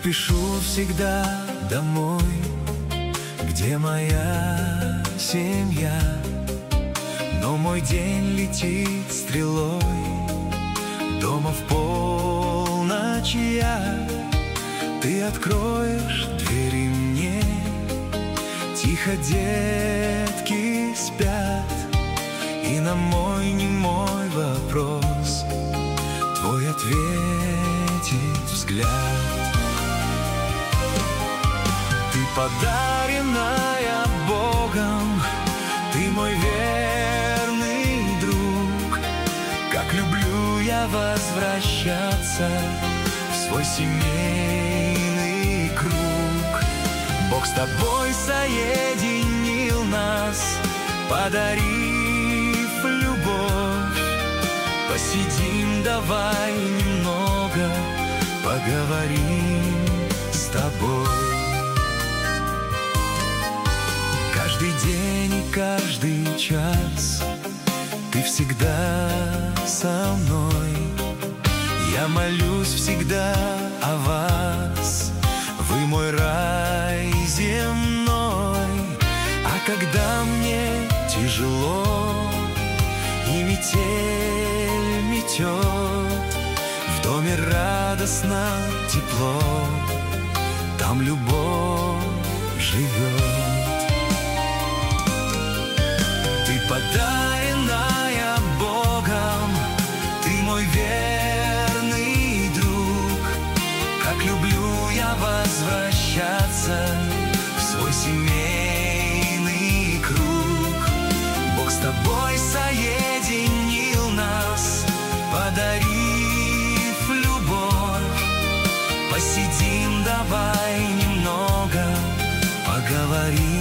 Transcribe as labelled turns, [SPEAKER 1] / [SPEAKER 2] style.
[SPEAKER 1] спешу всегда домой, где моя семья. Но мой день летит стрелой, дома в полночь я. Ты откроешь двери мне, тихо детки спят, и на мой немой вопрос твой ответит взгляд. Ты подаренная Богом, ты мой верный друг. Как люблю я возвращаться в свой семейный круг. Бог с тобой соединил нас, подарив любовь. Посидим, давай немного поговорим с тобой. Каждый день и каждый час ты всегда со мной. Я молюсь всегда о вас, вы мой рай земной. А когда мне тяжело и метель метет, в доме радостно тепло, там любовь живет. Ты подаренная Богом, ты мой верный друг. Как люблю я возвращаться в свой семейный круг. Бог с тобой соединил нас, подарив любовь. Посидим, давай немного поговорим